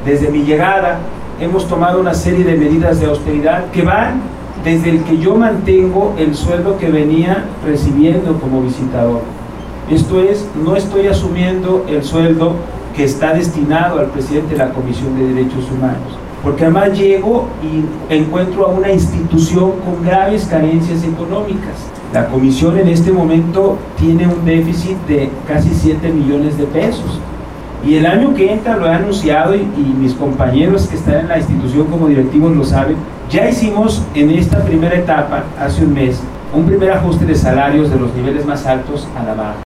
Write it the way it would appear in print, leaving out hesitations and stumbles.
Desde mi llegada hemos tomado una serie de medidas de austeridad que van desde el que yo mantengo el sueldo que venía recibiendo como visitador. Esto es, no estoy asumiendo el sueldo que está destinado al presidente de la Comisión de Derechos Humanos, porque además llego y encuentro a una institución con graves carencias económicas. La comisión en este momento tiene un déficit de casi 7 millones de pesos. Y el año que entra, lo he anunciado y mis compañeros que están en la institución como directivos lo saben, ya hicimos en esta primera etapa, hace un mes, un primer ajuste de salarios de los niveles más altos a la baja.